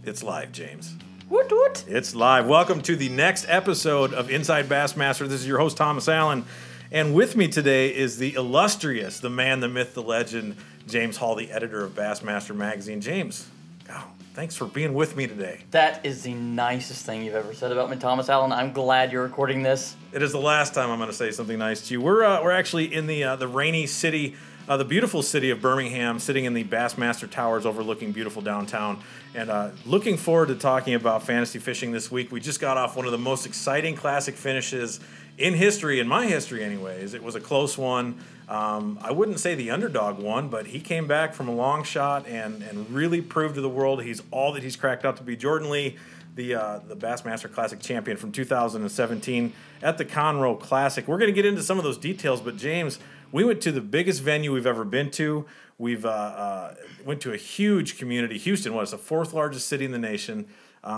It's live, James. Woot woot. It's live. Welcome to the next episode of Inside Bassmaster. This is your host, Thomas Allen. And with me today is the illustrious, the man, the myth, the legend, James Hall, the editor of Bassmaster Magazine. James, thanks for being with me today. That is the nicest thing you've ever said about me, Thomas Allen. I'm glad you're recording this. It is the last time I'm going to say something nice to you. We're actually in the rainy city, the beautiful city of Birmingham, sitting in the Bassmaster Towers overlooking beautiful downtown. And looking forward to talking about fantasy fishing this week. We just got off one of the most exciting classic finishes in history, in my history anyways. It was a close one. I wouldn't say the underdog won, but he came back from a long shot and really proved to the world he's all that he's cracked out to be. Jordan Lee, the Bassmaster Classic champion from 2017 at the Conroe Classic. We're going to get into some of those details, but James, we went to the biggest venue we've ever been to. We've went to a huge community. Houston was the fourth largest city in the nation.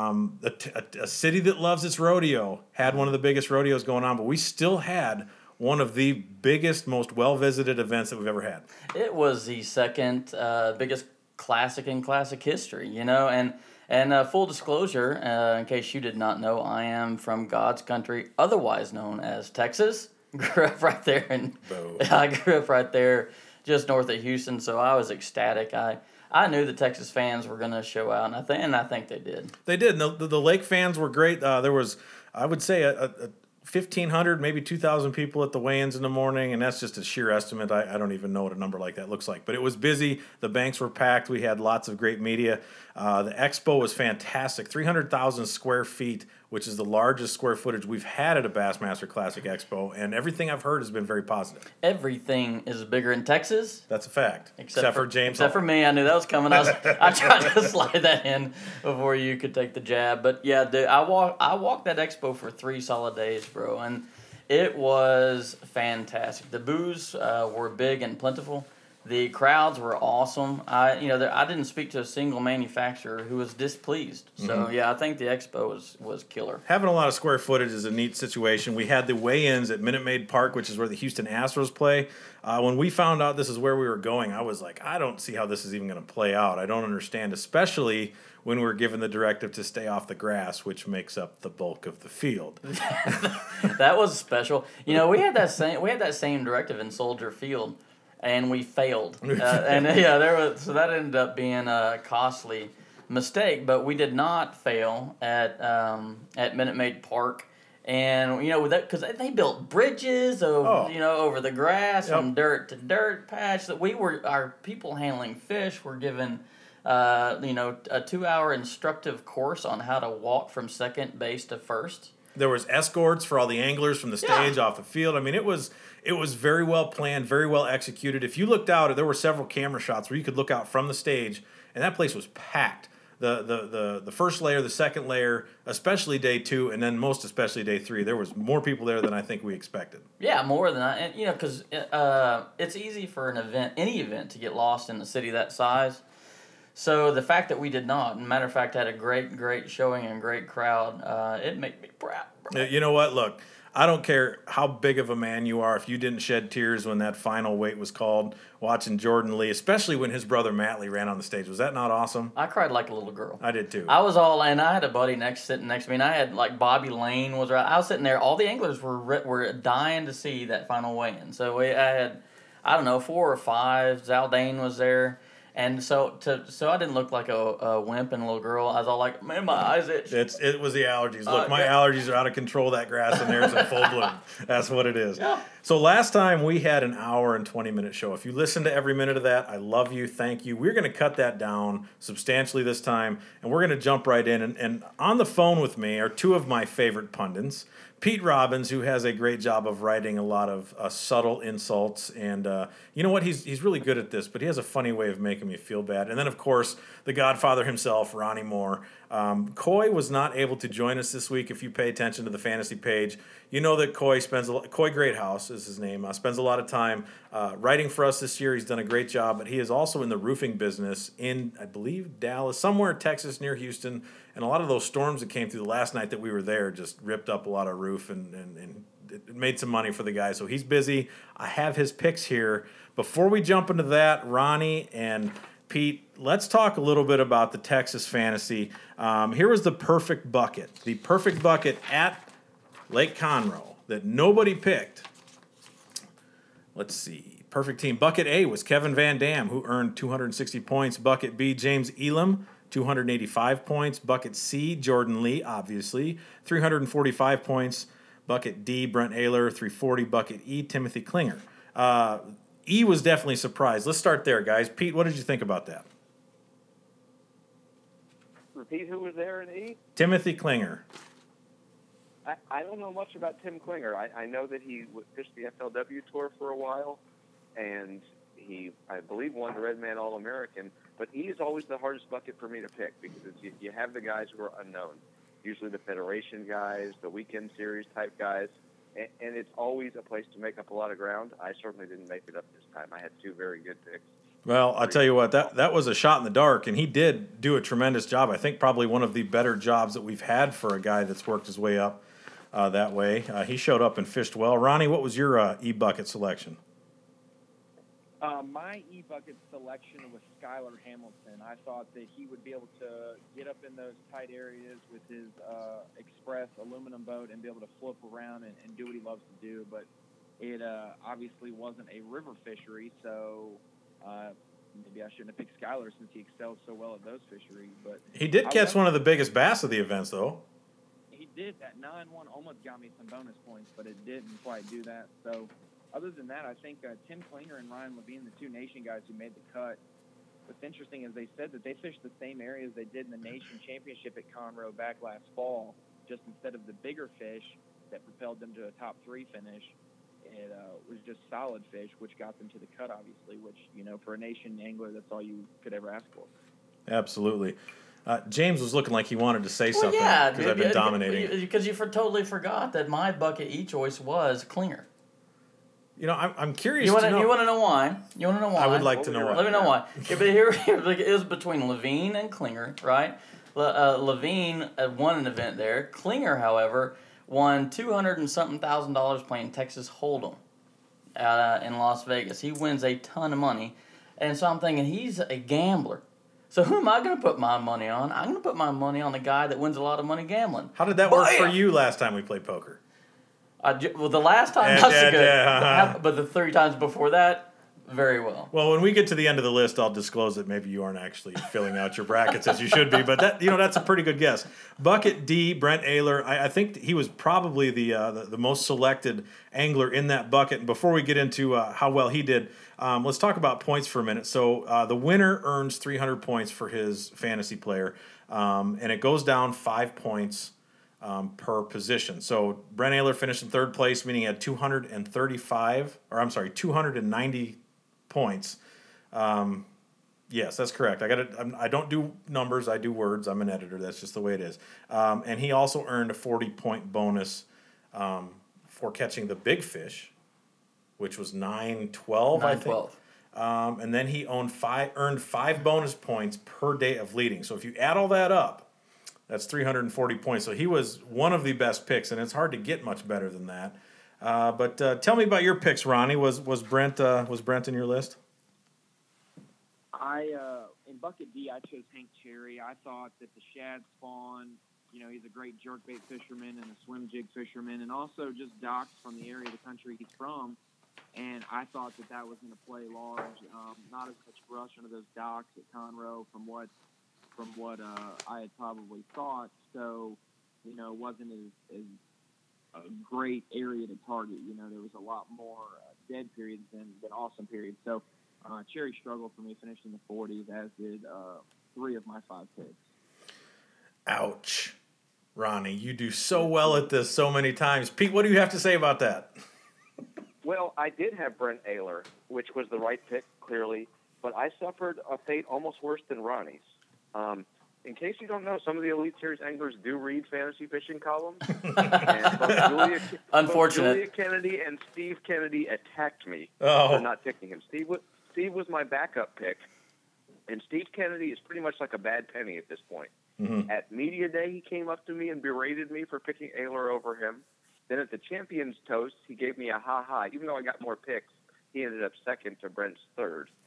A city that loves its rodeo, had one of the biggest rodeos going on, but we still had one of the biggest, most well-visited events that we've ever had. It was the second biggest classic in classic history, you know, and full disclosure, in case you did not know, I am from God's country, otherwise known as Texas. Grew up right there, I grew up right there just north of Houston, so I was ecstatic. I knew the Texas fans were going to show out, and I think they did. They did. The Lake fans were great. There was, I would say, a 1,500, maybe 2,000 people at the weigh-ins in the morning, and that's just a sheer estimate. I don't even know what a number like that looks like. But it was busy. The banks were packed. We had lots of great media. The expo was fantastic. 300,000 square feet, which is the largest square footage we've had at a Bassmaster Classic Expo, and everything I've heard has been very positive. Everything is bigger in Texas. That's a fact. Except for James Except Hall. for me. I knew that was coming. I tried to slide that in before you could take the jab. But yeah, dude, I walked that expo for 3 solid days, bro, and it was fantastic. The booths were big and plentiful. The crowds were awesome. I didn't speak to a single manufacturer who was displeased. So, yeah, I think the expo was killer. Having a lot of square footage is a neat situation. We had the weigh-ins at Minute Maid Park, which is where the Houston Astros play. When we found out this is where we were going, I was like, I don't see how this is even going to play out. I don't understand, especially when we were given the directive to stay off the grass, which makes up the bulk of the field. That was special. You know, we had that same directive in Soldier Field. And we failed, so that ended up being a costly mistake. But we did not fail at Minute Maid Park, and you know because they built bridges over the grass from dirt to dirt patch. That our people handling fish were given a 2-hour instructive course on how to walk from second base to first. There was escorts for all the anglers from the stage off the field. I mean, it was very well planned, very well executed. If you looked out, there were several camera shots where you could look out from the stage, and that place was packed. The first layer, the second layer, especially day 2, and then most especially day 3, there was more people there than I think we expected. Yeah, more than that. And, because it's easy for any event, to get lost in a city that size. So the fact that we did not, and matter of fact, had a great showing and great crowd, it made me proud. You know what? Look, I don't care how big of a man you are. If you didn't shed tears when that final weight was called, watching Jordan Lee, especially when his brother Matt Lee ran on the stage, was that not awesome? I cried like a little girl. I did too. I was and I had a buddy sitting next to me, and I had Bobby Lane was right. I was sitting there. All the anglers were dying to see that final weigh-in. So I had, 4 or 5. Zaldane was there. And so I didn't look like a wimp and a little girl. I was all like, man, my eyes itch. It was the allergies. Look, my allergies are out of control. That grass in there is in full bloom. That's what it is. Yeah. So last time we had an hour and 20-minute show. If you listen to every minute of that, I love you. Thank you. We're going to cut that down substantially this time, and we're going to jump right in. And on the phone with me are 2 of my favorite pundits. Pete Robbins, who has a great job of writing a lot of subtle insults, and you know what? He's really good at this, but he has a funny way of making me feel bad. And then, of course, the Godfather himself, Ronnie Moore. Coy was not able to join us this week. If you pay attention to the fantasy page, you know that Coy Greathouse is his name. Spends a lot of time writing for us this year. He's done a great job, but he is also in the roofing business in, I believe, Dallas, somewhere in Texas near Houston. And a lot of those storms that came through the last night that we were there just ripped up a lot of roof and it made some money for the guy. So he's busy. I have his picks here. Before we jump into that, Ronnie and Pete, let's talk a little bit about the Texas Fantasy. Here was the perfect bucket. The perfect bucket at Lake Conroe that nobody picked. Let's see. Perfect team. Bucket A was Kevin Van Dam, who earned 260 points. Bucket B, James Elam, 285 points. Bucket C, Jordan Lee, obviously, 345 points. Bucket D, Brent Ehrler, 340. Bucket E, Timothy Klinger. E was definitely surprised. Let's start there, guys. Pete, what did you think about that? Repeat who was there in E? Timothy Klinger. I don't know much about Tim Klinger. I know that he fished the FLW Tour for a while, and he, I believe, won the Redman All-American. But E is always the hardest bucket for me to pick because you have the guys who are unknown, usually the Federation guys, the Weekend Series type guys, and it's always a place to make up a lot of ground. I certainly didn't make it up this time. I had two very good picks. Well, I'll tell you what, that was a shot in the dark, and he did do a tremendous job. I think probably one of the better jobs that we've had for a guy that's worked his way up that way. He showed up and fished well. Ronnie, what was your E-Bucket selection? My E-Bucket selection was Skylar Hamilton. I thought that he would be able to get up in those tight areas with his Express aluminum boat and be able to flip around and do what he loves to do. But it obviously wasn't a river fishery, so maybe I shouldn't have picked Skylar since he excels so well at those fisheries. But he did catch one of the biggest bass of the events, though. He did. That 9-1 almost got me some bonus points, but it didn't quite do that. So other than that, I think Tim Klinger and Ryan Levine, the two Nation guys who made the cut, what's interesting is they said that they fished the same areas they did in the Nation Championship at Conroe back last fall, just instead of the bigger fish that propelled them to a top 3 finish. It was just solid fish, which got them to the cut, obviously, which, for a Nation angler, that's all you could ever ask for. Absolutely. James was looking like he wanted to say something because I've been dominating. Because you totally forgot that my bucket E choice was Klinger. I'm curious. You want to know why? You want to know why? I would like to know why. Let me know why. Yeah, but here it was between Levine and Klinger, right? Levine won an event there. Klinger, however, won $200 and something thousand playing Texas Hold'em in Las Vegas. He wins a ton of money, and so I'm thinking he's a gambler. So who am I going to put my money on? I'm going to put my money on the guy that wins a lot of money gambling. How did that work for you last time we played poker? Well, the last time not so good, but the 3 times before that, very well. Well, when we get to the end of the list, I'll disclose that maybe you aren't actually filling out your brackets as you should be. But that's a pretty good guess. Bucket D, Brent Ehrler. I think he was probably the most selected angler in that bucket. And before we get into how well he did, let's talk about points for a minute. So the winner earns 300 points for his fantasy player, and it goes down 5 points per position. So Brent Ehrler finished in 3rd place, meaning he had 290 points. Yes, that's correct. I don't do numbers. I do words. I'm an editor. That's just the way it is. And he also earned a 40-point bonus for catching the big fish, which was 912, I think. And then he earned 5 bonus points per day of leading. So if you add all that up, that's 340 points. So he was one of the best picks, and it's hard to get much better than that. But tell me about your picks, Ronnie. Was Brent in your list? In bucket D, I chose Hank Cherry. I thought that the shad spawn, he's a great jerkbait fisherman and a swim jig fisherman, and also just docks from the area of the country he's from. And I thought that was going to play large. Not as much brush under those docks at Conroe from what I had probably thought. So, wasn't as a great area to target. There was a lot more dead periods than awesome periods. So Cherry struggled for me, finished in the 40s, as did 3 of my 5 picks. Ouch. Ronnie, you do so well at this so many times. Pete, what do you have to say about that? Well, I did have Brent Ehrler, which was the right pick, clearly, but I suffered a fate almost worse than Ronnie's. In case you don't know, some of the Elite Series anglers do read fantasy fishing columns. And Unfortunate. Julia Kennedy and Steve Kennedy attacked me for not picking him. Steve was my backup pick, and Steve Kennedy is pretty much like a bad penny at this point. Mm-hmm. At Media Day, he came up to me and berated me for picking Ehrler over him. Then at the Champions Toast, he gave me a ha-ha. Even though I got more picks, he ended up second to Brent's third.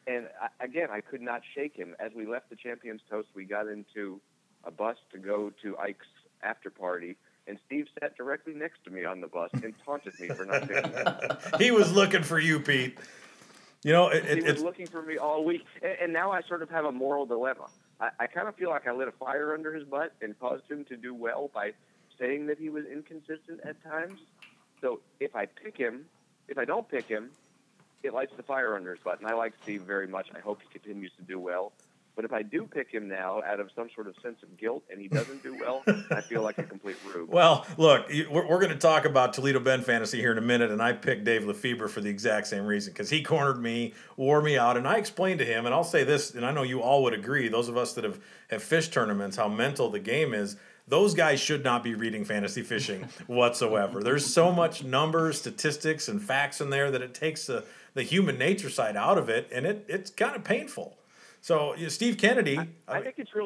And again, I could not shake him. As we left the Champions Toast, we got into a bus to go to Ike's after party, and Steve sat directly next to me on the bus and taunted me for not picking him. He was looking for you, Pete. You know, He was looking for me all week, and now I sort of have a moral dilemma. I kind of feel like I lit a fire under his butt and caused him to do well by saying that he was inconsistent at times. So if I don't pick him, it lights the fire under his butt. And I like Steve very much. I hope he continues to do well. But if I do pick him now out of some sort of sense of guilt and he doesn't do well, I feel like a complete rube. Well, look, we're going to talk about Toledo Bend fantasy here in a minute, and I picked Dave Lefebvre for the exact same reason, because he cornered me, wore me out, and I explained to him, and I'll say this, and I know you all would agree, those of us that have fished tournaments, how mental the game is. Those guys should not be reading fantasy fishing whatsoever. There's so much numbers, statistics, and facts in there that it takes the human nature side out of it, and it's kind of painful. So Steve Kennedy, I think it's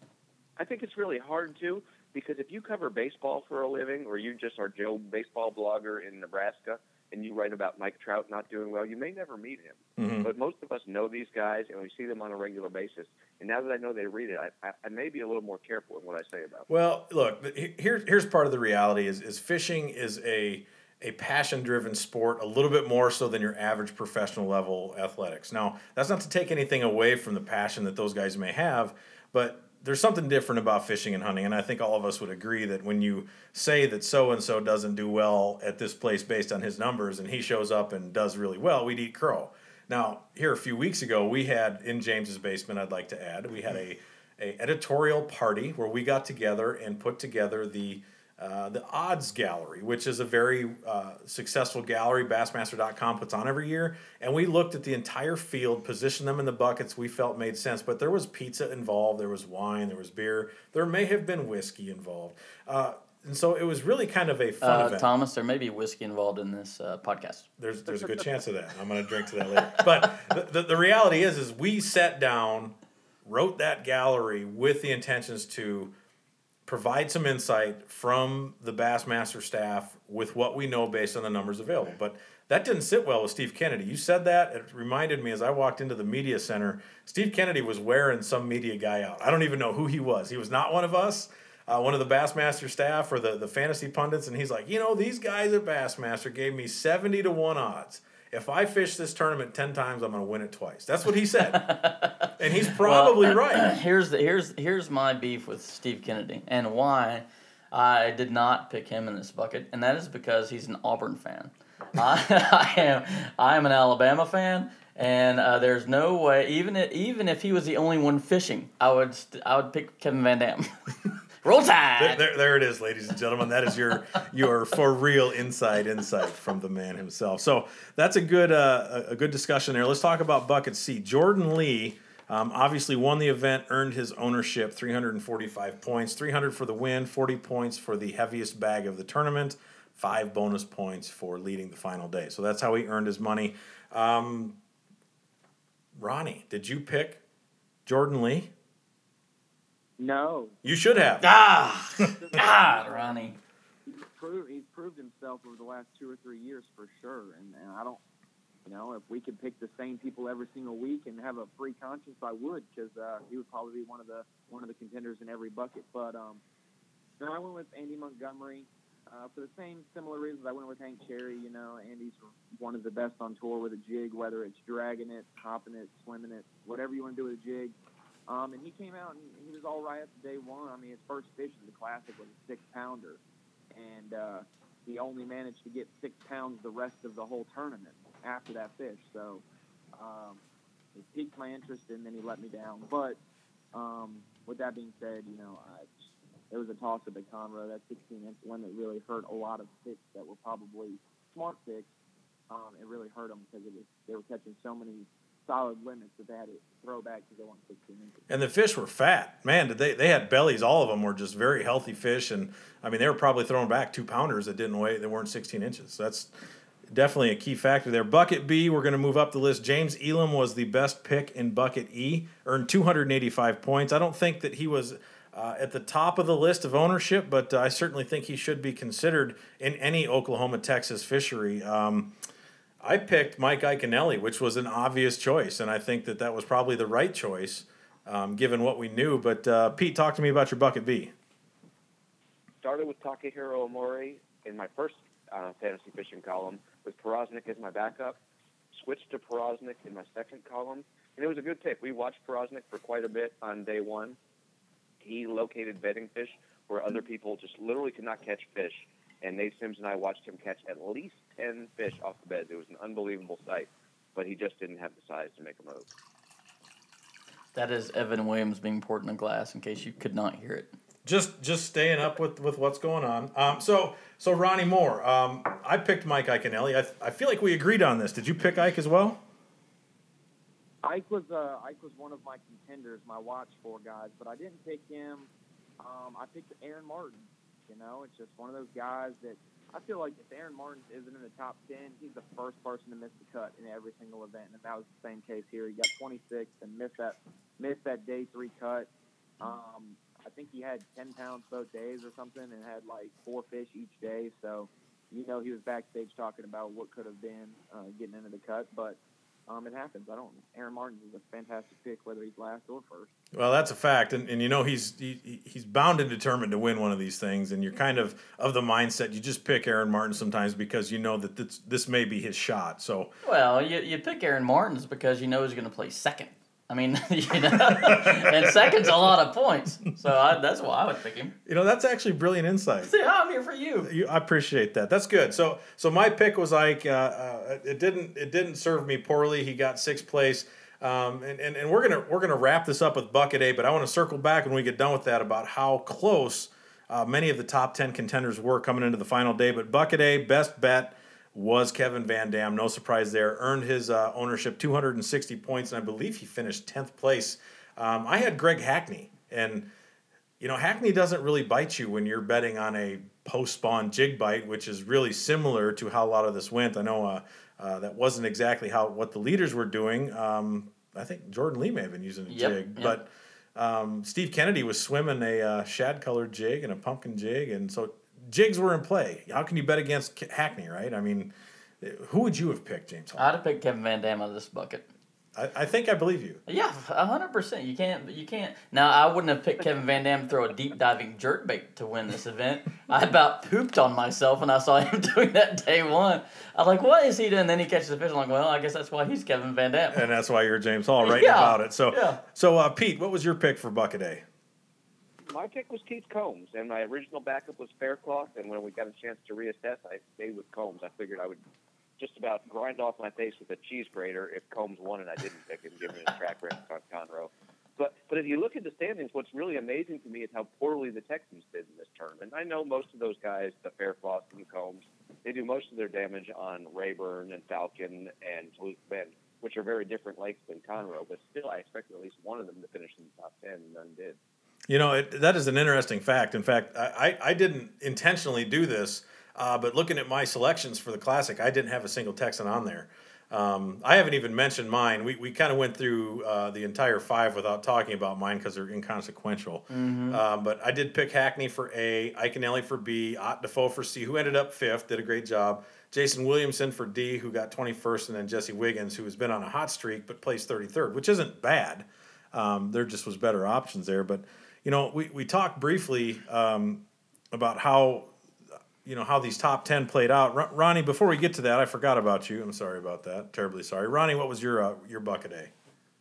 really hard too, because if you cover baseball for a living, or you just are Joe baseball blogger in Nebraska and you write about Mike Trout not doing well, you may never meet him. Mm-hmm. But most of us know these guys and we see them on a regular basis. And now that I know they read it, I may be a little more careful in what I say about them. Well, look, here's part of the reality is fishing is a passion-driven sport, a little bit more so than your average professional level athletics. Now, that's not to take anything away from the passion that those guys may have, but there's something different about fishing and hunting, and I think all of us would agree that when you say that so-and-so doesn't do well at this place based on his numbers, and he shows up and does really well, we'd eat crow. Now, here a few weeks ago, we had, in James's basement, I'd like to add, we had a editorial party where we got together and put together the Odds Gallery, which is a very successful gallery Bassmaster.com puts on every year. And we looked at the entire field, positioned them in the buckets we felt made sense. But there was pizza involved, there was wine, there was beer, there may have been whiskey involved. And so it was really kind of a fun event. Thomas, there may be whiskey involved in this podcast. There's a good chance of that. I'm going to drink to that later. But the reality is we sat down, wrote that gallery with the intentions to provide some insight from the Bassmaster staff with what we know based on the numbers available. But that didn't sit well with Steve Kennedy. You said that. It reminded me as I walked into the media center, Steve Kennedy was wearing some media guy out. I don't even know who he was. He was not one of us, one of the Bassmaster staff or the fantasy pundits. And he's like, these guys at Bassmaster gave me 70-1 odds. If I fish this tournament 10 times, I'm going to win it twice. That's what he said. And he's probably right. Here's my beef with Steve Kennedy and why I did not pick him in this bucket, and that is because he's an Auburn fan. I am an Alabama fan, and there's no way, even if he was the only one fishing, I would pick Kevin Van Dam. Roll Tide! There it is, ladies and gentlemen. That is your for real insight from the man himself. So that's a good discussion there. Let's talk about Bucket C. Jordan Lee obviously won the event, earned his ownership, 345 points, 300 for the win, 40 points for the heaviest bag of the tournament, 5 bonus points for leading the final day. So that's how he earned his money. Ronnie, did you pick Jordan Lee? No. You should have. God, Ronnie. He's proved himself over the last 2 or 3 years for sure. And I don't, if we could pick the same people every single week and have a free conscience, I would, because he would probably be one of the contenders in every bucket. But no, I went with Andy Montgomery for the similar reasons I went with Hank Cherry. Andy's one of the best on tour with a jig, whether it's dragging it, hopping it, swimming it, whatever you want to do with a jig. And he came out and he was all right after day one. I mean, his first fish in the Classic was a 6-pounder, and he only managed to get 6 pounds the rest of the whole tournament after that fish. So it piqued my interest, and then he let me down. But with that being said, there was a toss-up at Conroe. That 16-inch limit really hurt a lot of fish that were probably smart fish. It really hurt them because they were catching so many solid limits that they had to throw back because they weren't 16 inches. And the fish were fat. Man, they had bellies. All of them were just very healthy fish. And, I mean, they were probably throwing back 2-pounders that didn't weigh. They weren't 16 inches. So that's definitely a key factor there. Bucket B, we're going to move up the list. James Elam was the best pick in Bucket E, earned 285 points. I don't think that he was at the top of the list of ownership, but I certainly think he should be considered in any Oklahoma-Texas fishery. I picked Mike Iaconelli, which was an obvious choice, and I think that was probably the right choice, given what we knew. But Pete, talk to me about your bucket B. Started with Takehiro Omori in my first fantasy fishing column with Porosnik as my backup. Switched to Porosnik in my second column, and it was a good pick. We watched Porosnik for quite a bit on day one. He located bedding fish where other people just literally could not catch fish, and Nate Sims and I watched him catch at least 10 fish off the bed. It was an unbelievable sight, but he just didn't have the size to make a move. That is Evan Williams being poured in a glass, in case you could not hear it. Just staying up with what's going on. So Ronnie Moore, I picked Mike Iaconelli. I feel like we agreed on this. Did you pick Ike as well? Ike was one of my contenders, my watch for guys, but I didn't pick him. I picked Aaron Martin. You know, it's just one of those guys that I feel like if Aaron Martin isn't in the top 10, he's the first person to miss the cut in every single event, and that was the same case here. He got 26 and missed that day 3 cut. I think he had 10 pounds both days or something and had like 4 fish each day. So, you know, he was backstage talking about what could have been getting into the cut. But it happens. Aaron Martin is a fantastic pick, whether he's last or first. Well, that's a fact. And you know, he's bound and determined to win one of these things. And you're kind of the mindset, you just pick Aaron Martin sometimes because you know that this may be his shot. So, well, you pick Aaron Martin's because you know he's going to play second. I mean, you know, and second's a lot of points. So that's why I would pick him. You know, that's actually brilliant insight. See, I'm here for you. I appreciate that. That's good. So my pick was Ike. It didn't serve me poorly. He got 6th place. And we're gonna wrap this up with bucket A. But I want to circle back when we get done with that about how close many of the top 10 contenders were coming into the final day. But bucket A, best bet was Kevin Van Dam. No surprise there. Earned his ownership 260 points, and I believe he finished 10th place. I had Greg Hackney, and you know, Hackney doesn't really bite you when you're betting on a post-spawn jig bite, which is really similar to how a lot of this went. I know that wasn't exactly what the leaders were doing. I think Jordan Lee may have been using a jig, but Steve Kennedy was swimming a shad-colored jig and a pumpkin jig, and so jigs were in play. How can you bet against Hackney, right? I mean, who would you have picked, James Hall? I'd have picked Kevin Van Dam out of this bucket. I think I believe you. Yeah, 100%. You can't. Now, I wouldn't have picked Kevin Van Dam to throw a deep diving jerkbait to win this event. I about pooped on myself when I saw him doing that day one. I was like, what is he doing? And then he catches the fish. I'm like, well, I guess that's why he's Kevin Van Dam. And that's why you're James Hall writing about it. So Pete, what was your pick for bucket A? My pick was Keith Combs, and my original backup was Faircloth. And when we got a chance to reassess, I stayed with Combs. I figured I would just about grind off my face with a cheese grater if Combs won and I didn't pick him, given his track record on Conroe. But if you look at the standings, what's really amazing to me is how poorly the Texans did in this tournament. I know most of those guys, the Faircloth and Combs, they do most of their damage on Rayburn and Falcon and Toulouse Bend, which are very different lakes than Conroe. But still, I expected at least one of them to finish in the top 10, and none did. You know, that is an interesting fact. In fact, I didn't intentionally do this, but looking at my selections for the Classic, I didn't have a single Texan on there. I haven't even mentioned mine. We kind of went through the entire 5 without talking about mine because they're inconsequential. Mm-hmm. But I did pick Hackney for A, Iaconelli for B, Ott Defoe for C, who ended up 5th, did a great job. Jason Williamson for D, who got 21st, and then Jesse Wiggins, who has been on a hot streak but placed 33rd, which isn't bad. There just was better options there. But, you know, we talked briefly about how these top 10 played out. Ronnie, before we get to that, I forgot about you. I'm sorry about that. Terribly sorry. Ronnie, what was your bucket A?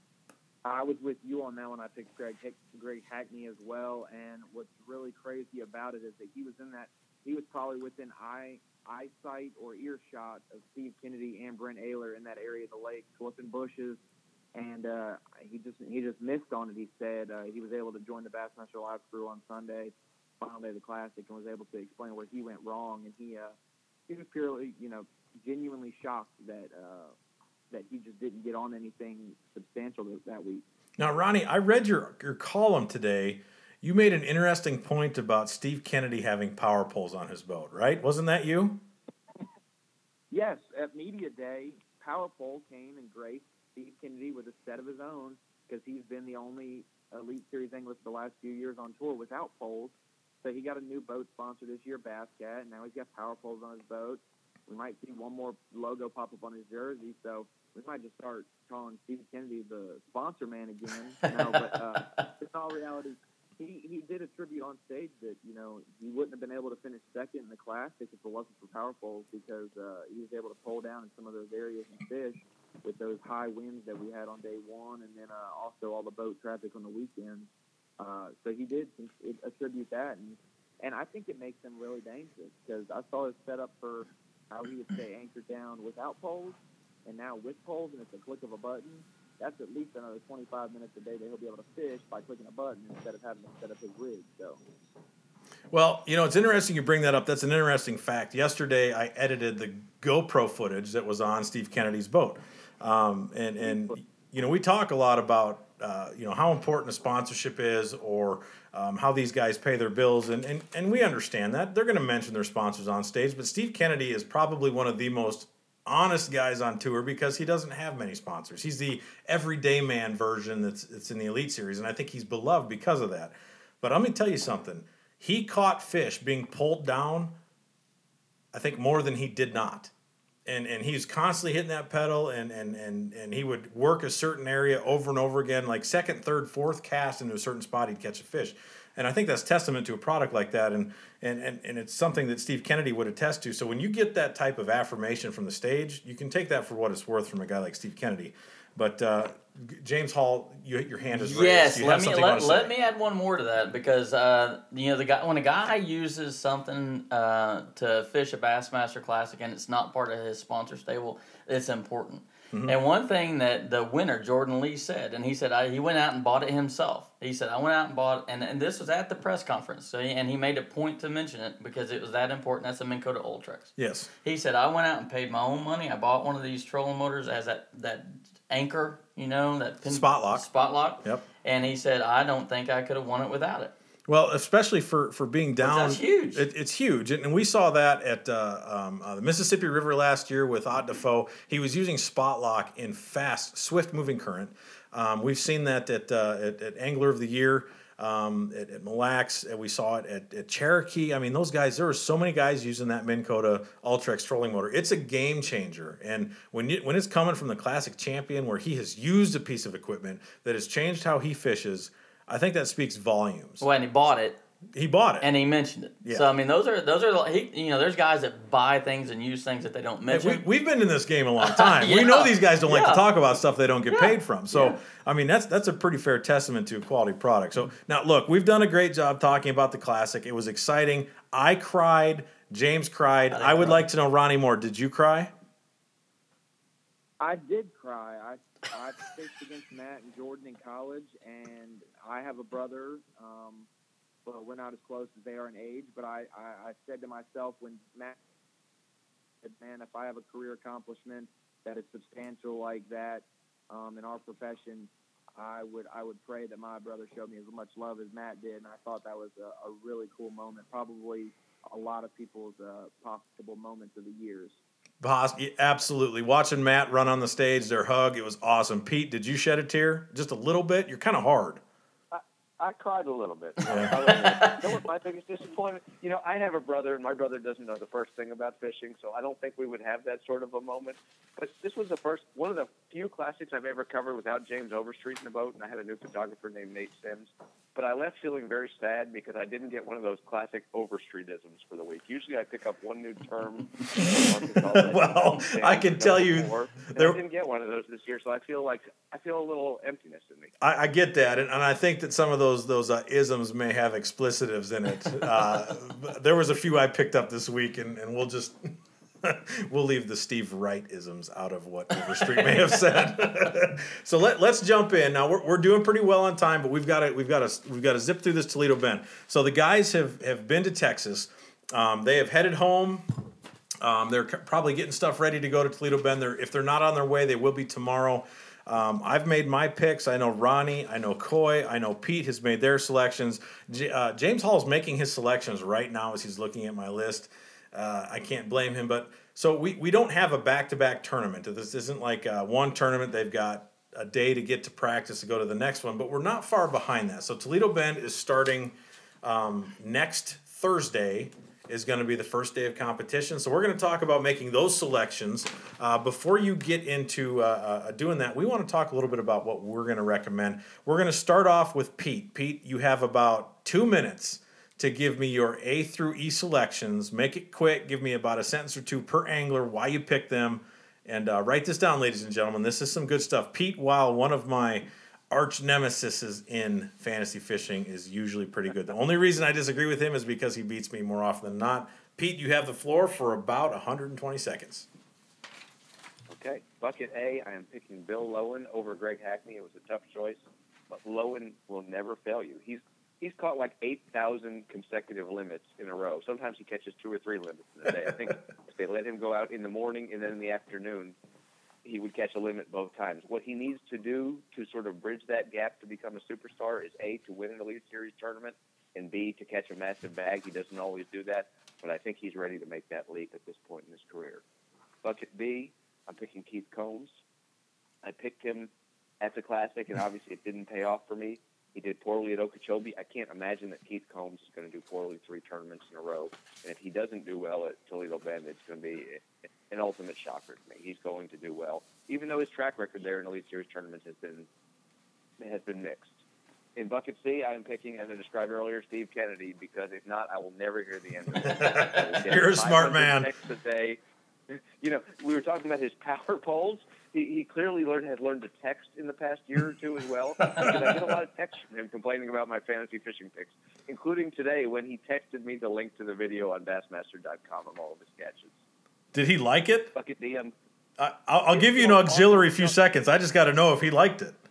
I was with you on that one. I picked Greg Hackney as well. And what's really crazy about it is that he was probably within eyesight or earshot of Steve Kennedy and Brent Ehrler in that area of the lake, flipping bushes. And he just missed on it. He said he was able to join the Bassmaster Live crew on Sunday, final day of the Classic, and was able to explain where he went wrong. And he was purely, genuinely shocked that he just didn't get on anything substantial that week. Now, Ronnie, I read your column today. You made an interesting point about Steve Kennedy having power poles on his boat, right? Wasn't that you? Yes, at Media Day, power pole came and graced Steve Kennedy with a set of his own because he's been the only Elite Series angler for the last few years on tour without poles. So he got a new boat sponsor this year, Basscat, and now he's got power poles on his boat. We might see one more logo pop up on his jersey. So we might just start calling Steve Kennedy the sponsor man again. No, but in all reality, he did attribute on stage that, you know, he wouldn't have been able to finish second in the Classic if it wasn't for power poles, because he was able to pole down in some of those areas and fish with those high winds that we had on day one, and then also all the boat traffic on the weekends. So he did attribute that, and I think it makes him really dangerous, because I saw his setup for how he would stay anchored down without poles, and now with poles, and it's a click of a button. That's at least another 25 minutes a day that he'll be able to fish by clicking a button instead of having to set up his rig. So, well, you know, it's interesting you bring that up. That's an interesting fact. Yesterday, I edited the GoPro footage that was on Steve Kennedy's boat, and you know, we talk a lot about you know, how important a sponsorship is, or how these guys pay their bills, and we understand that they're going to mention their sponsors on stage. But Steve Kennedy is probably one of the most honest guys on tour, because he doesn't have many sponsors. He's the everyday man version that's in the Elite Series, and I think he's beloved because of that. But let me tell you something. He caught fish being pulled down, I think, more than he did not. And he's constantly hitting that pedal, and he would work a certain area over and over again, like second, third, fourth cast into a certain spot, he'd catch a fish. And I think that's testament to a product like that, and it's something that Steve Kennedy would attest to. So when you get that type of affirmation from the stage, you can take that for what it's worth from a guy like Steve Kennedy. But James Hall, your hand is raised. Yes, You let me add one more to that, because you know, when a guy uses something to fish a Bassmaster Classic and it's not part of his sponsor stable, it's important. Mm-hmm. And one thing that the winner, Jordan Lee, said, and he said he went out and bought it himself. He said, I went out and bought it, and this was at the press conference, so and he made a point to mention it because it was that important. That's the Minn Kota Ultrex. Yes. He said, I went out and paid my own money. I bought one of these trolling motors as that anchor, you know, that spot lock. Yep. And he said, I don't think I could have won it without it. Well, especially for being down. That's huge. It's huge. And we saw that at the Mississippi River last year with Ott Defoe. He was using spot lock in fast, swift-moving current. We've seen that at Angler of the Year, at Mille Lacs, and we saw it at Cherokee. I mean, those guys, there were so many guys using that Minn Kota Ultrex trolling motor. It's a game changer. And when it's coming from the Classic champion, where he has used a piece of equipment that has changed how he fishes, I think that speaks volumes. Well, and he bought it. He bought it, and he mentioned it. Yeah. So I mean, those are you know, there's guys that buy things and use things that they don't mention. We've been in this game a long time. Yeah. We know these guys don't like to talk about stuff they don't get paid from. So I mean, that's a pretty fair testament to a quality product. So now look, we've done a great job talking about the Classic. It was exciting. I cried. James cried. I would like to know, Ronnie Moore, did you cry? I did cry. I fished against Matt and Jordan in college, and I have a brother. Well, we're not as close as they are in age, but I said to myself when Matt said, man, if I have a career accomplishment that is substantial like that in our profession, I would pray that my brother showed me as much love as Matt did, and I thought that was a really cool moment, probably a lot of people's possible moments of the years. Absolutely. Watching Matt run on the stage, their hug, it was awesome. Pete, did you shed a tear? Just a little bit? You're kind of hard. I cried a little bit. Yeah. That was my biggest disappointment. You know, I have a brother, and my brother doesn't know the first thing about fishing, so I don't think we would have that sort of a moment. But this was one of the few Classics I've ever covered without James Overstreet in the boat, and I had a new photographer named Nate Sims. But I left feeling very sad because I didn't get one of those classic Overstreetisms for the week. Usually I pick up one new term. Well, I can tell you, I didn't get one of those this year, so I feel a little emptiness in me. I get that, and I think that some of those isms may have explicitives in it. There was a few I picked up this week, and we'll just we'll leave the Steve Wright isms out of what Overstreet may have said. So let's jump in. Now we're doing pretty well on time, but we've got to zip through this Toledo Bend. So the guys have been to Texas. They have headed home. They're probably getting stuff ready to go to Toledo Bend. If they're not on their way, they will be tomorrow. I've made my picks. I know Ronnie, I know Coy, I know Pete has made their selections. James Hall's making his selections right now as he's looking at my list. I can't blame him, but so we don't have a back-to-back tournament. This isn't like one tournament. They've got a day to get to practice to go to the next one, but we're not far behind that. So Toledo Bend is starting next Thursday, is going to be the first day of competition. So we're going to talk about making those selections. Before you get into doing that, we want to talk a little bit about what we're going to recommend. We're going to start off with Pete. Pete, you have about 2 minutes to give me your A through E selections. Make it quick. Give me about a sentence or two per angler, why you picked them. And write this down, ladies and gentlemen. This is some good stuff. Pete, while one of my arch nemesis in fantasy fishing, is usually pretty good. The only reason I disagree with him is because he beats me more often than not. Pete, you have the floor for about 120 seconds. Okay. Bucket A, I am picking Bill Lowen over Greg Hackney. It was a tough choice, but Lowen will never fail you. He's caught like 8,000 consecutive limits in a row. Sometimes he catches 2 or 3 limits in a day. I think if they let him go out in the morning and then in the afternoon, he would catch a limit both times. What he needs to do to sort of bridge that gap to become a superstar is A, to win an Elite Series tournament, and B, to catch a massive bag. He doesn't always do that, but I think he's ready to make that leap at this point in his career. Bucket B, I'm picking Keith Combs. I picked him at the Classic, and obviously it didn't pay off for me. He did poorly at Okeechobee. I can't imagine that Keith Combs is going to do poorly 3 tournaments in a row. And if he doesn't do well at Toledo Bend, it's going to be an ultimate shocker to me. He's going to do well, even though his track record there in Elite Series tournaments has been mixed. In Bucket C, I am picking, as I described earlier, Steve Kennedy, because if not, I will never hear the end of it. You're a smart man. Texts a day. You know, we were talking about his power polls. He clearly has learned to text in the past year or two as well. Because I get a lot of texts from him complaining about my fantasy fishing picks, including today when he texted me the link to the video on Bassmaster.com of all of his catches. Did he like it? Bucket D, I'll give you an auxiliary few seconds. I just got to know if he liked it.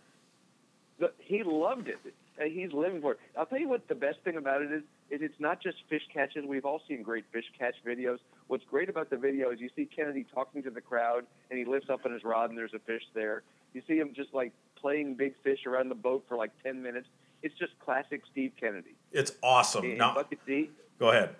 He loved it. He's living for it. I'll tell you what the best thing about it is it's not just fish catches. We've all seen great fish catch videos. What's great about the video is you see Kennedy talking to the crowd, and he lifts up on his rod, and there's a fish there. You see him just, like, playing big fish around the boat for, like, 10 minutes. It's just classic Steve Kennedy. It's awesome. Now, Bucket D. Go ahead.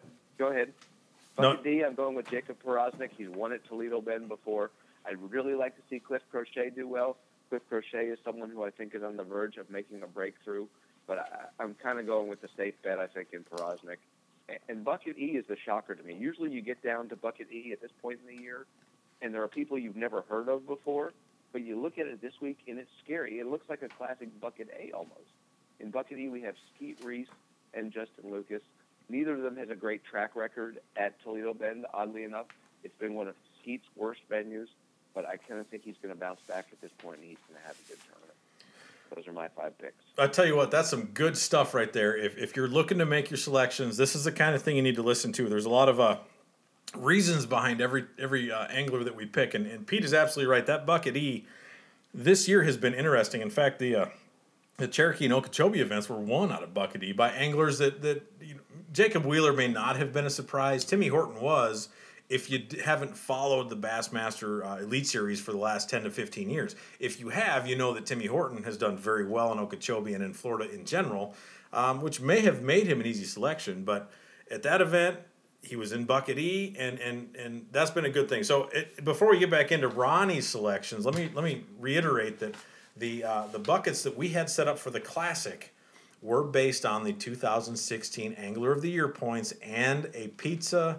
Bucket D, I'm going with Jacob Porosnik. He's won at Toledo Bend before. I'd really like to see Cliff Crochet do well. Cliff Crochet is someone who I think is on the verge of making a breakthrough. But I'm kind of going with the safe bet, I think, in Porosnik. And Bucket E is the shocker to me. Usually you get down to Bucket E at this point in the year, and there are people you've never heard of before, but you look at it this week, and it's scary. It looks like a classic Bucket A almost. In Bucket E, we have Skeet Reese and Justin Lucas. Neither of them has a great track record at Toledo Bend, oddly enough. It's been one of Skeet's worst venues, but I kind of think he's going to bounce back at this point, and he's going to have a good tournament. Those are my 5 picks. I tell you what, that's some good stuff right there. If you're looking to make your selections, this is the kind of thing you need to listen to. There's a lot of reasons behind every angler that we pick, and Pete is absolutely right. That Bucket E this year has been interesting. In fact, the Cherokee and Okeechobee events were won out of Bucket E by anglers that you know, Jacob Wheeler may not have been a surprise. Timmy Horton was. If you haven't followed the Bassmaster Elite Series for the last 10 to 15 years. If you have, you know that Timmy Horton has done very well in Okeechobee and in Florida in general, which may have made him an easy selection. But at that event, he was in Bucket E, and that's been a good thing. So before we get back into Ronnie's selections, let me reiterate that the buckets that we had set up for the Classic were based on the 2016 Angler of the Year points and a pizza,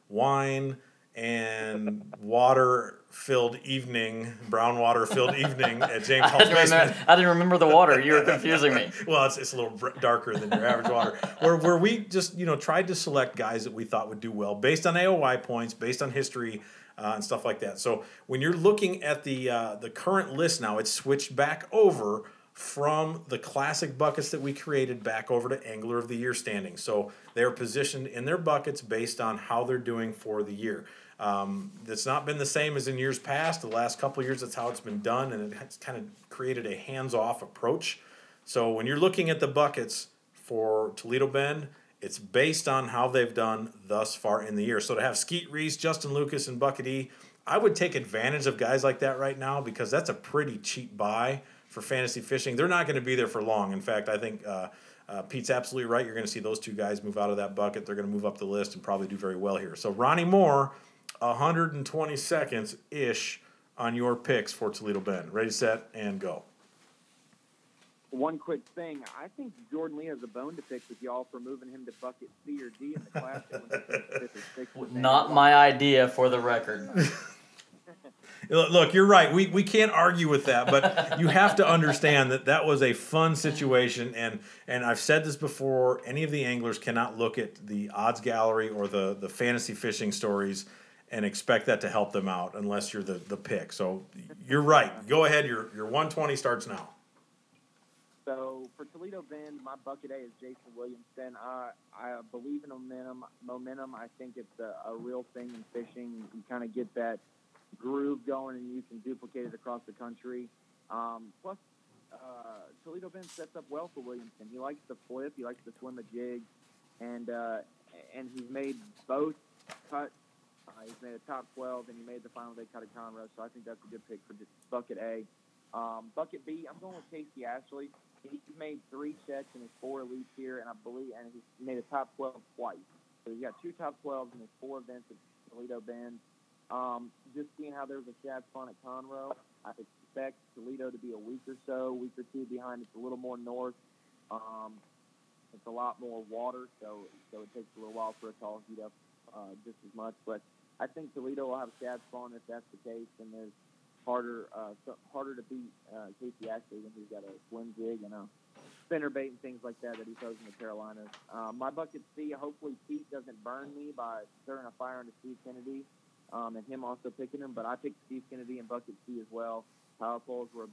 wine, and water-filled evening, brown water-filled evening at James Hall's basement. I didn't remember the water. You were confusing me. Well, it's a little darker than your average water. Where we just tried to select guys that we thought would do well based on AOY points, based on history, and stuff like that. So when you're looking at the current list now, it's switched back over from the Classic buckets that we created back over to Angler of the Year standings. So they're positioned in their buckets based on how they're doing for the year. It's not been the same as in years past. The last couple of years, that's how it's been done, and it has kind of created a hands-off approach. So when you're looking at the buckets for Toledo Bend, it's based on how they've done thus far in the year. So to have Skeet Reese, Justin Lucas, and Bucket E, I would take advantage of guys like that right now because that's a pretty cheap buy for fantasy fishing. They're not going to be there for long. In fact, I think Pete's absolutely right. You're going to see those two guys move out of that bucket. They're going to move up the list and probably do very well here. So Ronnie Moore, 120 seconds-ish on your picks for Toledo Bend. Ready, set, and go. one quick thing. I think Jordan Lee has a bone to pick with y'all for moving him to bucket C or D in the class. Not my idea, for the record. Look, you're right. We can't argue with that, but you have to understand that was a fun situation, and I've said this before. Any of the anglers cannot look at the odds gallery or the fantasy fishing stories and expect that to help them out unless you're the pick. So you're right. Go ahead. Your 120 starts now. So for Toledo Bend, my bucket A is Jason Williamson. I believe in momentum. I think it's a real thing in fishing. You kind of get that groove going, and you can duplicate it across the country. Plus, Toledo Bend sets up well for Williamson. He likes to flip. He likes to swim a jig, and he's made both cuts. He's made a top 12, and he made the final day cut at Conroe. So I think that's a good pick for just bucket A. Bucket B, I'm going with Casey Ashley. He's made 3 sets in his 4 elites here, and he's made a top 12 twice. So he's got 2 top 12s in his 4 events at Toledo Bend. Just seeing how there was a shad spawn at Conroe, I expect Toledo to be a week or 2 behind. It's a little more north. It's a lot more water, so it takes a little while for it to all heat up just as much. But I think Toledo will have a shad spawn if that's the case, and there's harder to beat Casey Ashley when he's got a swim jig and a spinner bait and things like that he throws in the Carolinas. My bucket C, hopefully Pete doesn't burn me by stirring a fire into Steve Kennedy and him also picking him, but I picked Steve Kennedy in bucket C as well. Power poles were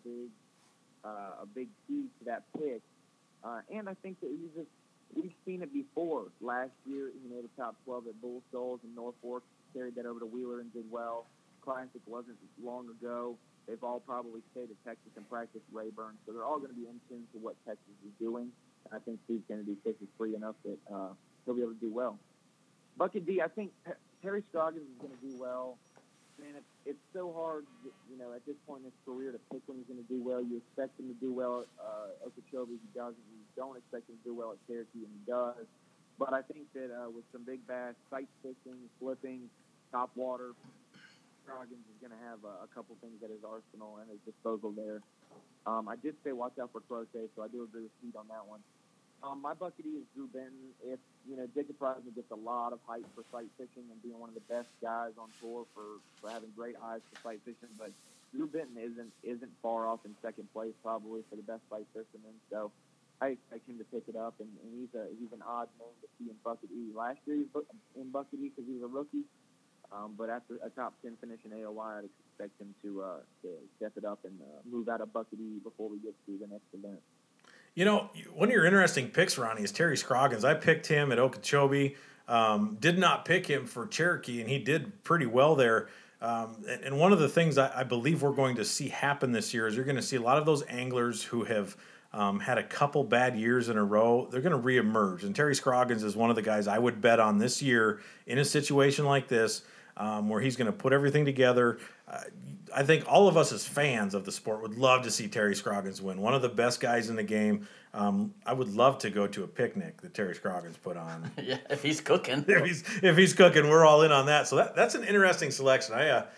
a big key to that pick. And I think that we've seen it before. Last year, he made a top 12 at Bull Shoals in Norfolk, carried that over to Wheeler and did well. Classic wasn't long ago. They've all probably stayed at Texas and practiced Rayburn, so they're all going to be in tune to what Texas is doing. And I think Steve Kennedy is free enough that he'll be able to do well. Bucket D, I think Terry Scroggins is going to do well. Man, it's so hard, at this point in his career to pick when he's going to do well. You expect him to do well at Okeechobee. He doesn't. You don't expect him to do well at Cherokee, and he does. But I think that with some big bass, sight fishing, flipping, top water, Scroggins is going to have a couple things at his arsenal and his disposal there. I did say watch out for Crochet, so I do agree with Pete on that one. My bucket E is Drew Benton. If Jacob Risner gets a lot of hype for sight fishing and being one of the best guys on tour for having great eyes for sight fishing, but Drew Benton isn't far off in second place probably for the best sight fisherman. So I expect him to pick it up, and he's an odd name to see in bucket E. Last year he was in bucket E because he was a rookie. But after a top 10 finish in AOY, I'd expect him to step it up and move out of bucket E before we get to the next event. One of your interesting picks, Ronnie, is Terry Scroggins. I picked him at Okeechobee. Did not pick him for Cherokee, and he did pretty well there. And one of the things I believe we're going to see happen this year is you're going to see a lot of those anglers who have had a couple bad years in a row. They're going to reemerge. And Terry Scroggins is one of the guys I would bet on this year in a situation like this. Where he's going to put everything together. I think all of us as fans of the sport would love to see Terry Scroggins win. One of the best guys in the game. I would love to go to a picnic that Terry Scroggins put on. Yeah, if he's cooking. if he's cooking, we're all in on that. So that's an interesting selection.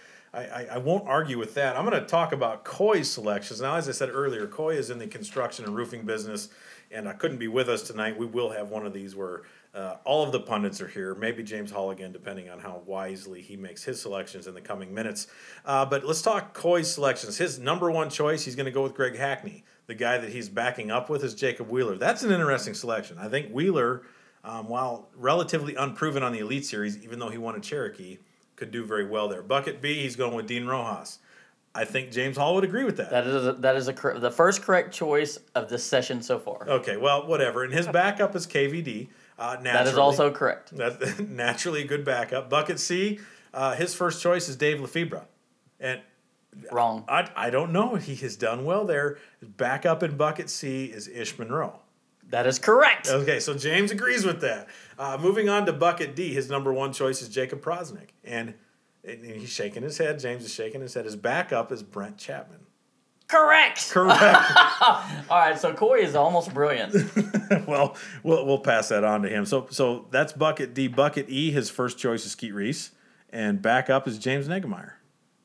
I won't argue with that. I'm going to talk about Coy's selections. Now, as I said earlier, Coy is in the construction and roofing business, and couldn't be with us tonight. We will have one of these where all of the pundits are here, maybe James Hall again, depending on how wisely he makes his selections in the coming minutes. But let's talk Coy's selections. His number one choice, he's going to go with Greg Hackney. The guy that he's backing up with is Jacob Wheeler. That's an interesting selection. I think Wheeler, while relatively unproven on the Elite Series, even though he won a Cherokee, could do very well there. Bucket B, he's going with Dean Rojas. I think James Hall would agree with that. That is the first correct choice of this session so far. Okay, well, whatever. And his backup is KVD. That is also correct. That's naturally a good backup. Bucket C, his first choice is Dave Lefebvre. And wrong. I don't know. He has done well there. His backup in Bucket C is Ish Monroe. That is correct. Okay, so James agrees with that. Moving on to Bucket D, his number one choice is Jacob Prosnick. And he's shaking his head. James is shaking his head. His backup is Brent Chapman. Correct. All right, so Coy is almost brilliant. Well, we'll pass that on to him. So that's Bucket D. Bucket E, his first choice is Skeet Reese. And backup is James Negemeyer.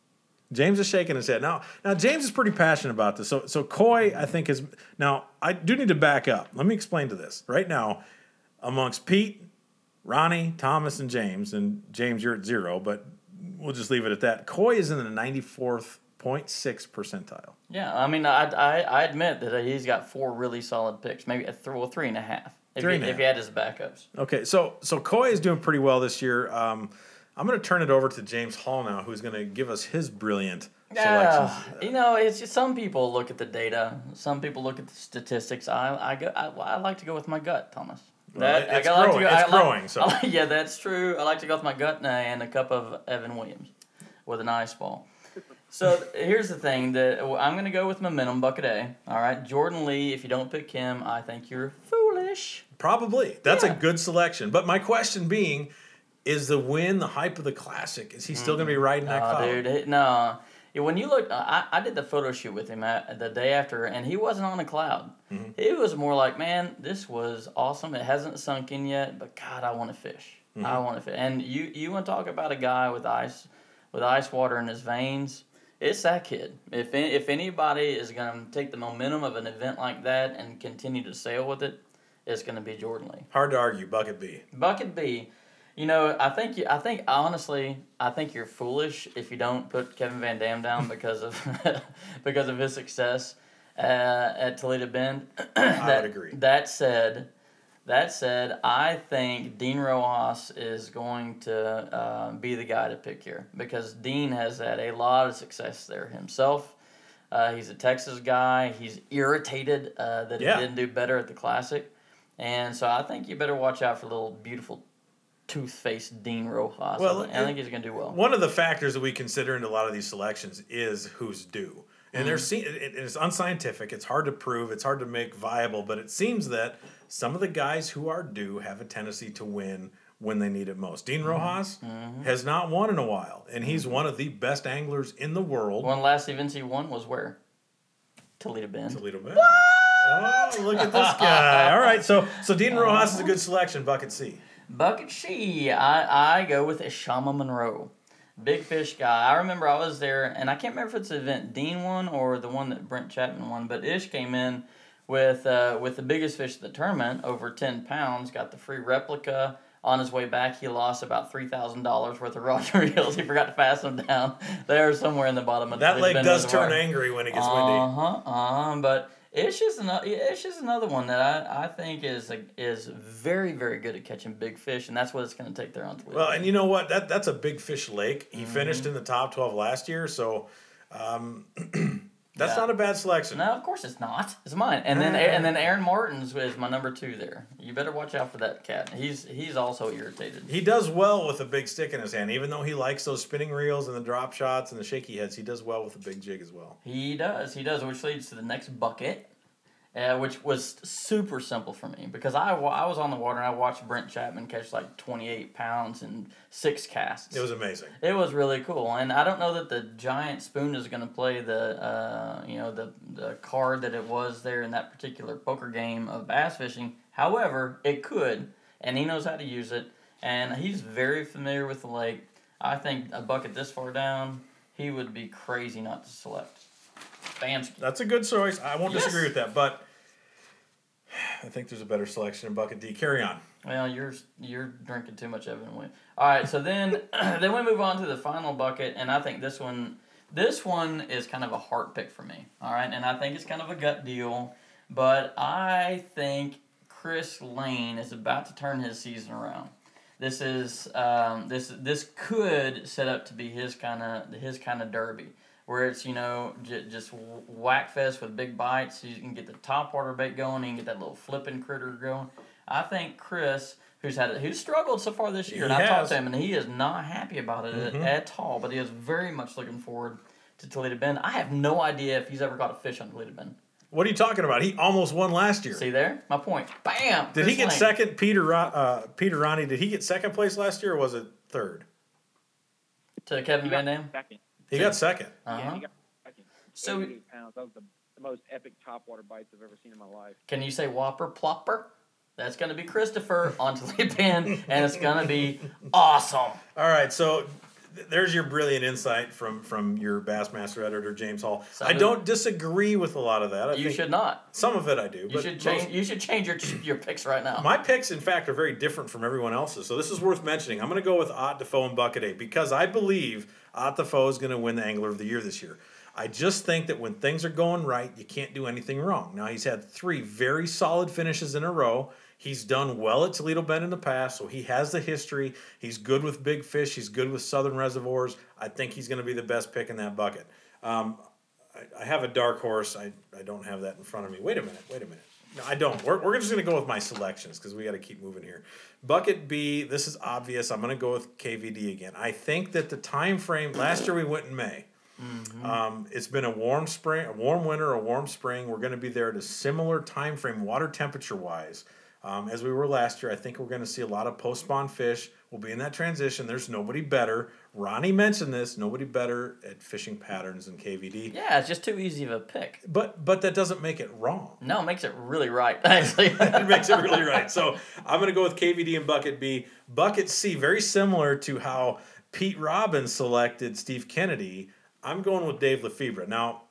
James is shaking his head. Now James is pretty passionate about this. So Coy, I think, is... Now, I do need to back up. Let me explain to this. Right now, amongst Pete, Ronnie, Thomas, and James you're at 0, but we'll just leave it at that. Coy is in the 94th 0.6 percentile. Yeah, I mean, I admit that he's got 4 really solid picks, maybe 3.5 if he had his backups. Okay, so Coy is doing pretty well this year. I'm going to turn it over to James Hall now, who's going to give us his brilliant selections. It's just some people look at the data, some people look at the statistics. I like to go with my gut, Thomas. It's growing. Yeah, that's true. I like to go with my gut and a cup of Evan Williams with an ice ball. So here's the thing that I'm going to go with momentum, bucket A. All right, Jordan Lee. If you don't pick him, I think you're foolish. Probably. That's a good selection. But my question being, is the win the hype of the Classic? Is he still going to be riding that cloud? Dude, no. When you look, I did the photo shoot with him the day after, and he wasn't on a cloud. Mm-hmm. It was more like, man, this was awesome. It hasn't sunk in yet, but God, I want to fish. Mm-hmm. I want to fish. And you want to talk about a guy with ice water in his veins? It's that kid. If anybody is going to take the momentum of an event like that and continue to sail with it, it's going to be Jordan Lee. Hard to argue. Bucket B. Bucket B. I think honestly, you're foolish if you don't put Kevin Van Dam down because of his success at Toledo Bend. I would agree. That said, I think Dean Rojas is going to be the guy to pick here because Dean has had a lot of success there himself. He's a Texas guy. He's irritated that he didn't do better at the Classic. And so I think you better watch out for little beautiful tooth-faced Dean Rojas. Well, I think he's going to do well. One of the factors that we consider in a lot of these selections is who's due. And it's unscientific. It's hard to prove. It's hard to make viable. But it seems that some of the guys who are due have a tendency to win when they need it most. Dean Rojas has not won in a while. And he's one of the best anglers in the world. One last event he won was where? Toledo Bend. What? Oh, look at this guy. All right, so Dean Rojas is a good selection. Bucket C. Bucket C, I go with Ishama Monroe. Big fish guy. I remember I was there, and I can't remember if it's the event Dean won or the one that Brent Chapman won, but Ish came in with the biggest fish of the tournament, over 10 pounds, got the free replica. On his way back, he lost about $3,000 worth of rod reels. He forgot to fasten them down. They're somewhere in the bottom of the That lake does turn angry when it gets windy. But Ish is another one that I think is very, very good at catching big fish, and that's what it's going to take there on Toledo. Well, and you know what? That's a big fish lake. He finished in the top 12 last year, so that's not a bad selection. No, of course it's not. It's mine. And then Aaron Martins is my number 2 there. You better watch out for that cat. He's also irritated. He does well with a big stick in his hand. Even though he likes those spinning reels and the drop shots and the shaky heads, he does well with a big jig as well. He does, which leads to the next bucket, which was super simple for me because I was on the water and I watched Brent Chapman catch like 28 pounds and 6 casts. It was amazing. It was really cool, and I don't know that the giant spoon is going to play the card that it was there in that particular poker game of bass fishing. However, it could, and he knows how to use it, and he's very familiar with the lake. I think a bucket this far down, he would be crazy not to select. Bamski. That's a good choice. I won't disagree with that, but I think there's a better selection in bucket D. Carry on. Well, you're drinking too much Evan Williams. All right, so then we move on to the final bucket, and I think this one is kind of a heart pick for me. All right, and I think it's kind of a gut deal, but I think Chris Lane is about to turn his season around. This is this could set up to be his kind of derby, where it's just whack fest with big bites. You can get the top water bait going, you can get that little flipping critter going. I think Chris, who's struggled so far this year, and I talked to him, and he is not happy about it at all. But he is very much looking forward to Toledo Bend. I have no idea if he's ever caught a fish on Toledo Bend. What are you talking about? He almost won last year. See there? My point. Bam! Did he get second? Peter Ronnie, did he get second place last year, or was it third? To Kevin Van Dam? Second. He got second. Yeah, he got second. So 88 pounds. That was the most epic topwater bites I've ever seen in my life. Can you say whopper plopper? That's going to be Christopher on Toledo Bend, and it's going to be awesome. All right, so there's your brilliant insight from your Bassmaster editor, James Hall. I Some of- don't disagree with a lot of that. I You think should not. some of it I do. You but should change. You should change your picks right now. My picks, in fact, are very different from everyone else's. So this is worth mentioning. I'm going to go with Ott Defoe and Bucket A because I believe Ott Defoe is going to win the Angler of the Year this year. I just think that when things are going right, you can't do anything wrong. Now, he's had 3 very solid finishes in a row. He's done well at Toledo Bend in the past, so he has the history. He's good with big fish. He's good with southern reservoirs. I think he's going to be the best pick in that bucket. I have a dark horse. I don't have that in front of me. Wait a minute. No, I don't. We're just going to go with my selections because we got to keep moving here. Bucket B, this is obvious. I'm going to go with KVD again. I think that the time frame, last year we went in May. Mm-hmm. It's been a warm spring, a warm winter, a warm spring. We're going to be there at a similar time frame, water temperature wise, as we were last year. I think we're going to see a lot of post-spawn fish. We'll be in that transition. There's nobody better. Ronnie mentioned this. Nobody better at fishing patterns than KVD. Yeah, it's just too easy of a pick. But that doesn't make it wrong. No, it makes it really right, actually. It makes it really right. So I'm going to go with KVD and Bucket B. Bucket C, very similar to how Pete Robbins selected Steve Kennedy. I'm going with Dave Lefebvre. Now,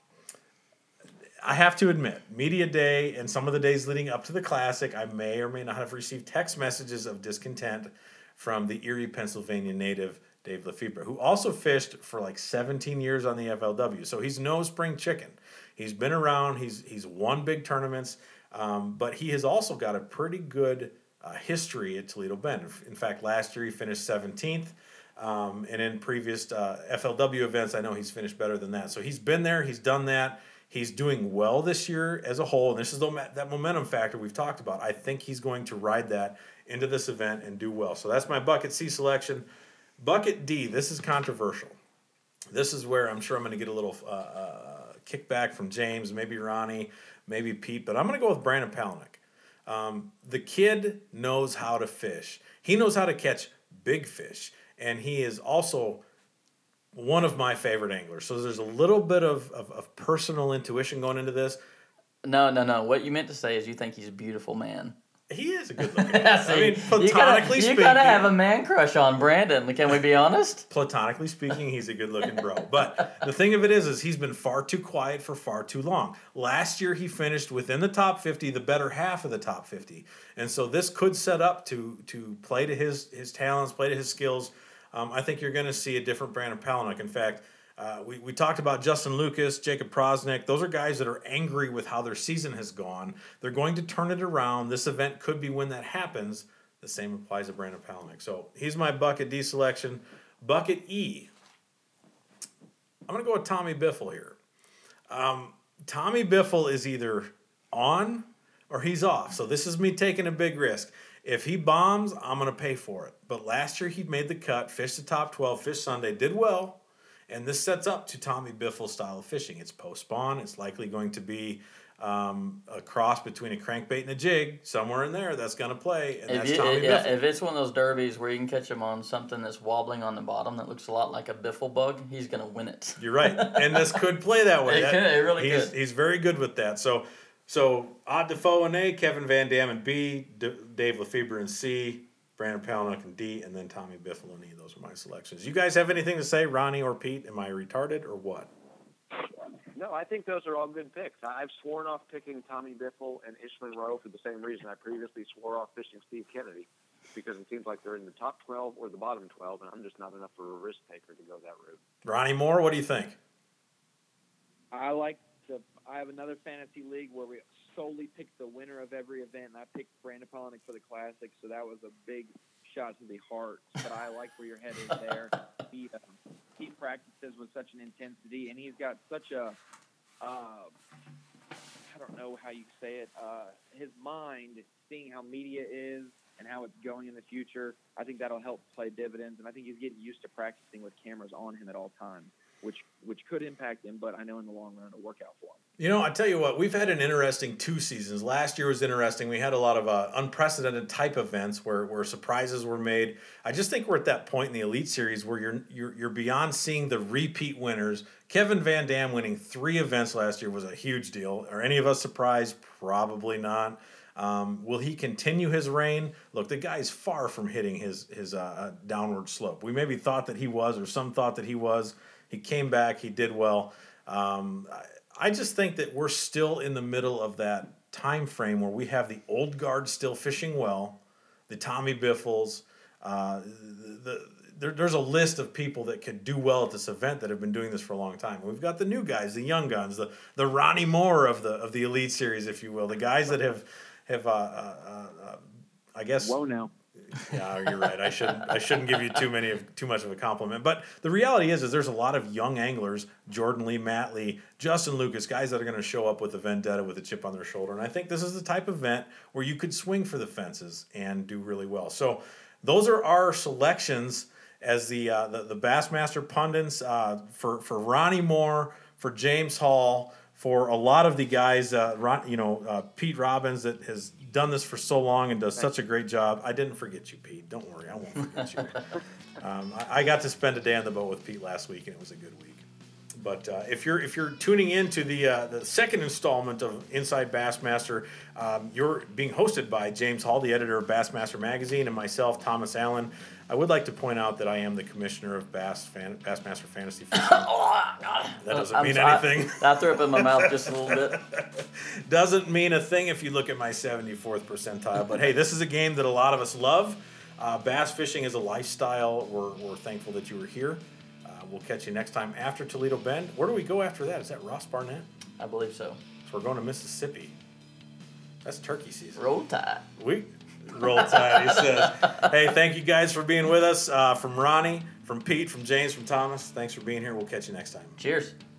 I have to admit, Media Day and some of the days leading up to the Classic, I may or may not have received text messages of discontent from the Erie, Pennsylvania native Dave Lefebvre, who also fished for like 17 years on the FLW. So he's no spring chicken. He's been around. He's won big tournaments, but he has also got a pretty good history at Toledo Bend. In fact, last year he finished 17th. And in previous FLW events, I know he's finished better than that. So he's been there. He's done that. He's doing well this year as a whole. And this is that momentum factor we've talked about. I think he's going to ride that into this event and do well. So that's my Bucket C selection. Bucket D, this is controversial. This is where I'm sure I'm going to get a little kickback from James, maybe Ronnie, maybe Pete. But I'm going to go with Brandon Palaniuk. The kid knows how to fish. He knows how to catch big fish. And he is also one of my favorite anglers. So there's a little bit of personal intuition going into this. No. What you meant to say is you think he's a beautiful man. He is a good looking man. See, I mean, platonically speaking. You gotta have a man crush on Brandon. Can we be honest? Platonically speaking, he's a good looking bro. But the thing of it is he's been far too quiet for far too long. Last year he finished within the top 50, the better half of the top 50. And so this could set up to play to his talents, play to his skills. I think you're going to see a different Brandon Palaniuk. In fact, we talked about Justin Lucas, Jacob Prosnick. Those are guys that are angry with how their season has gone. They're going to turn it around. This event could be when that happens. The same applies to Brandon Palaniuk. So he's my Bucket D selection. Bucket E. I'm going to go with Tommy Biffle here. Tommy Biffle is either on or he's off. So this is me taking a big risk. If he bombs, I'm going to pay for it. But last year he made the cut, fished the top 12, fished Sunday, did well. And this sets up to Tommy Biffle's style of fishing. It's post-spawn. It's likely going to be a cross between a crankbait and a jig. Somewhere in there, that's going to play. And that's Tommy Biffle. If it's one of those derbies where you can catch him on something that's wobbling on the bottom that looks a lot like a Biffle bug, he's going to win it. You're right. And this could play that way. It really could. He's very good with that. So Ott Defoe in A, Kevin Van Dam in B, Dave Lefebvre in C, Brandon Palaniuk in D, and then Tommy Biffle in E. Those are my selections. You guys have anything to say, Ronnie or Pete? Am I retarded or what? No, I think those are all good picks. I've sworn off picking Tommy Biffle and Ishmael Rowe for the same reason I previously swore off fishing Steve Kennedy, because it seems like they're in the top 12 or the bottom 12, and I'm just not enough of a risk taker to go that route. Ronnie Moore, what do you think? I have another fantasy league where we solely pick the winner of every event, and I picked Brandon Palaniuk for the Classic, so that was a big shot to the heart. But I like where your head is there. He practices with such an intensity, and he's got such a I don't know how you say it. His mind, seeing how media is and how it's going in the future, I think that'll help play dividends, and I think he's getting used to practicing with cameras on him at all times. which could impact him. But I know in the long run it'll work out for him. You know, I tell you what, we've had an interesting 2 seasons. Last year was interesting. We had a lot of unprecedented type events where surprises were made. I just think we're at that point in the Elite Series where you're beyond seeing the repeat winners. Kevin Van Dam winning 3 events last year was a huge deal. Are any of us surprised? Probably not. Will he continue his reign? Look, the guy's far from hitting his downward slope. We maybe thought that he was, or some thought that he was. He came back. He did well. I just think that we're still in the middle of that time frame where we have the old guard still fishing well, the Tommy Biffles. There's a list of people that could do well at this event that have been doing this for a long time. We've got the new guys, the young guns, the Ronnie Moore of the Elite Series, if you will, the guys that have I guess. Whoa, now. Yeah, you're right. I shouldn't give you too much of a compliment. But the reality is there's a lot of young anglers, Jordan Lee, Matt Lee, Justin Lucas, guys that are going to show up with a vendetta, with a chip on their shoulder. And I think this is the type of event where you could swing for the fences and do really well. So those are our selections as the Bassmaster pundits for Ronnie Moore, for James Hall, for a lot of the guys, Pete Robbins that has done this for so long and does such a great job. I didn't forget you, Pete. Don't worry, I won't forget you. I got to spend a day on the boat with Pete last week, and it was a good week. But if you're tuning in to the second installment of Inside Bassmaster, you're being hosted by James Hall, the editor of Bassmaster Magazine, and myself, Thomas Allen. I would like to point out that I am the commissioner of Bassmaster Fantasy Fishing. That doesn't mean anything. I threw up in my mouth just a little bit. Doesn't mean a thing if you look at my 74th percentile. But hey, this is a game that a lot of us love. Bass fishing is a lifestyle. We're thankful that you were here. We'll catch you next time after Toledo Bend. Where do we go after that? Is that Ross Barnett? I believe so. So we're going to Mississippi. That's turkey season. Roll Tide. Roll Tide, he says. Hey, thank you guys for being with us. From Ronnie, from Pete, from James, from Thomas. Thanks for being here. We'll catch you next time. Cheers.